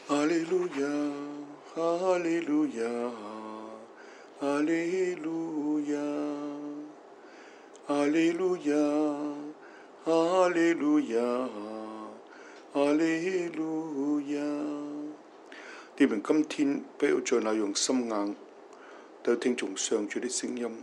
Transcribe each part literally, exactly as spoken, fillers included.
哈利路亞，哈利路亞，哈利路亞，哈利路亞，哈利路亞，哈利路亞。你們今天不要再那樣心硬，都聽從上主的聲音。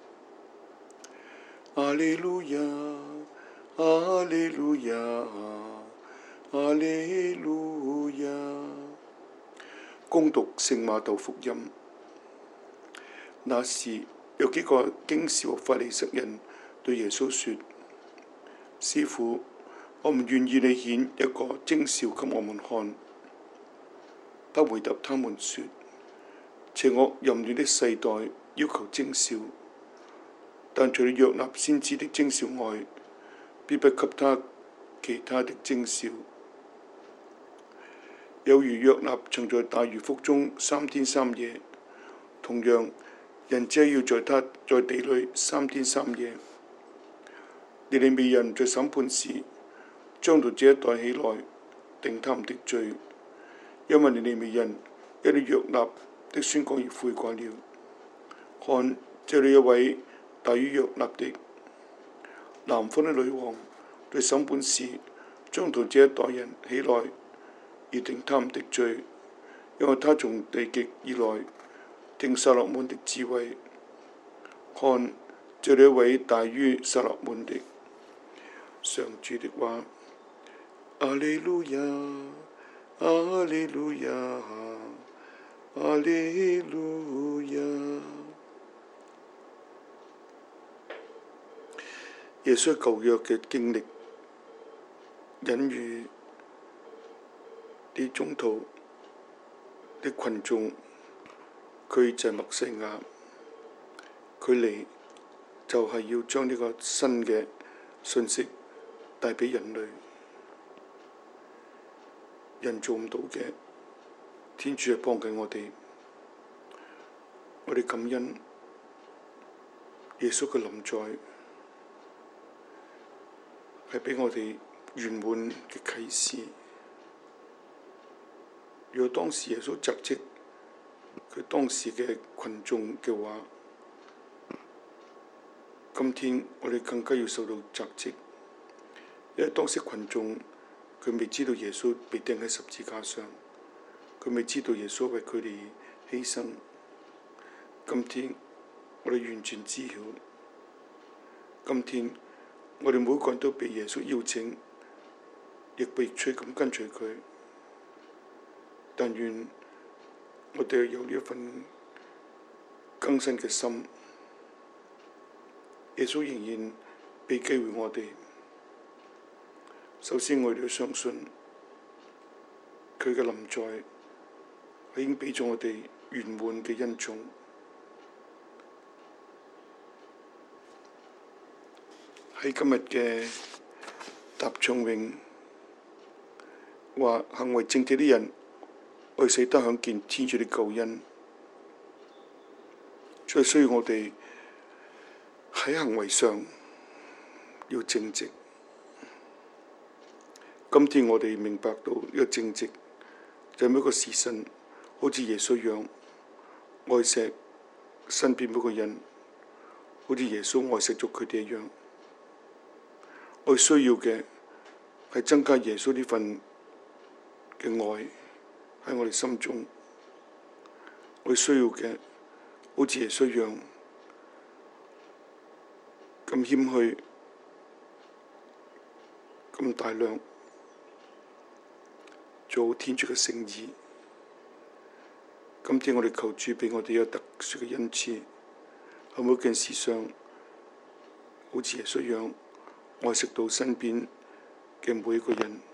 哈利路亞，哈利路亞，哈利路亞。恭讀聖瑪竇福音。那時有幾個經師和法利塞人對耶穌說：師傅，我唔願意你顯一個徵兆給我們看。他回答他們說：邪惡淫亂的世代要求徵兆，但除了約納先知的徵兆外，必不給他其他的徵兆。有如約納曾在大魚腹中三天三夜，同樣人子要在他在地裏三天三夜。尼尼微人在審判時，將到這一代起來定他們的罪，因為尼尼微人因了約納的宣講而悔改了。看，這裏有一位大於約納的南方的女王，在審判時將到這一代人起來而定他們的罪，因為他從地極而來，定撒勒滿的智慧。看，這裏一位大於撒勒滿的。上主的話。阿利路亞，阿利路亞，阿利路亞。耶穌舊約嘅經歷，隱喻啲宗徒、啲群眾，佢就係默西亞，佢嚟就係要將呢個新嘅信息帶俾人類。人做唔到嘅，天主係幫緊我哋。我哋感恩耶穌嘅臨在，係俾我哋圓滿嘅啟示。如果當時耶穌責斥佢當時嘅群眾嘅話，今天我哋更加要受到責斥，因為當時群眾佢未知道耶穌被釘喺十字架上，佢未知道耶穌為佢哋犧牲。今天我哋完全知曉，今天我哋每個人都被耶穌邀請，亦被催咁跟隨佢。但願我哋有呢一份更新嘅心，耶穌仍然俾機會我哋。首先，我哋要相信佢嘅臨在已經俾咗我哋圓滿嘅恩寵。喺今日嘅答唱詠話，行為正直啲人愛死得享見天主的救恩，所以需要我哋喺行為上要正直。今天我哋明白到呢個正直，就係每一個時辰，好似耶穌一樣愛錫身邊每個人，好似耶穌愛錫咗佢哋一樣。我哋需要嘅係增加耶穌呢份嘅愛喺我哋心中。我哋需要嘅好似耶穌一樣咁謙虛、咁大量，做天主嘅聖意。今天我哋求主俾我哋有特殊嘅恩賜，喺每件事上好似耶穌一樣愛惜到身邊嘅每一個人。